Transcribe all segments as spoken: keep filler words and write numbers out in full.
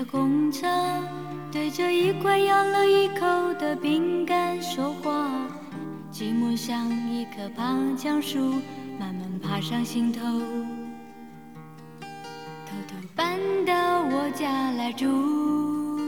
公车，对着一块咬了一口的饼干说话，寂寞像一棵胖橡树，慢慢爬上心头，偷偷搬到我家来住。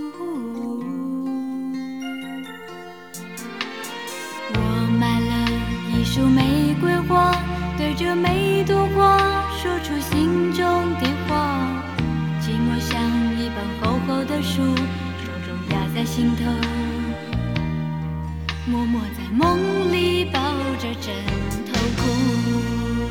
我买了一束玫瑰花，对着每朵花说出心中的话，寂寞像一本厚厚的书，重重压在心头，默默在梦里抱着枕头哭。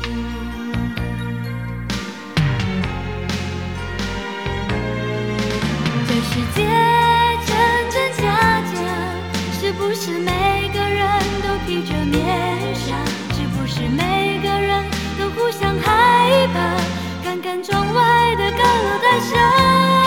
这世界真真假假，是不是每个人都披着面纱？是不是每个人都互相害怕？看看窗外的高楼大厦。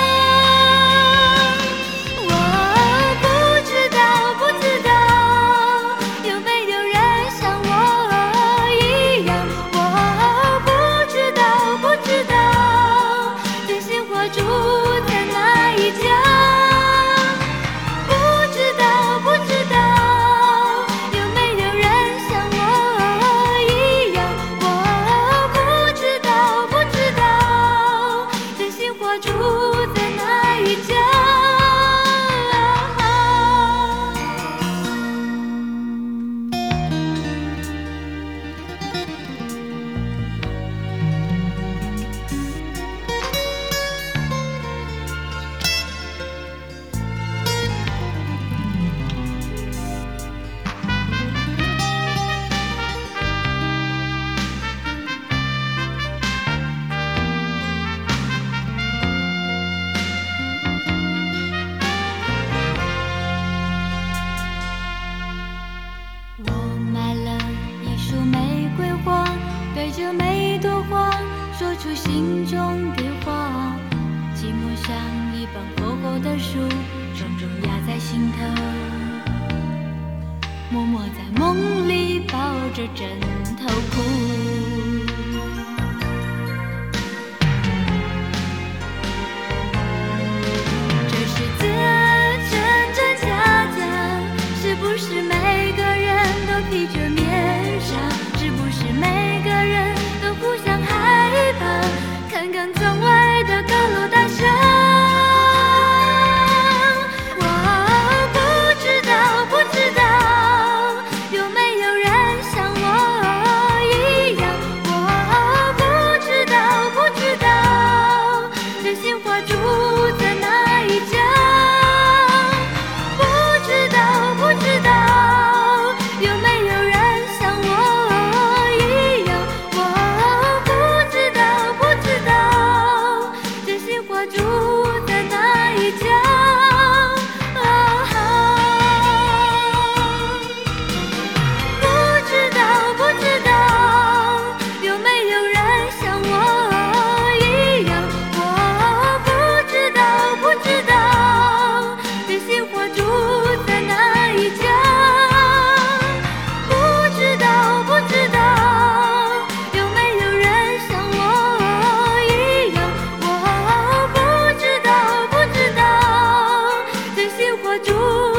说出心中的话，寂寞像一本厚厚的书，重重压在心头，默默在梦里抱着枕头哭。这世界真真假假，是不是每个人都披着面纱？是不是每个人都互相害怕？看看窗外的高楼大厦，我不知道，不知道有没有人像我一样。我不知道，不知道真心话住在哪一家。不知道，不知道有没有人像我一样。我不知道，不知道真心话住在哪一家。不知道，不知道有没有人像我一样。我不知道，不知道真心话住在哪一家。不知道，不知道有没有人像我一样。我不知道，不知道真心话住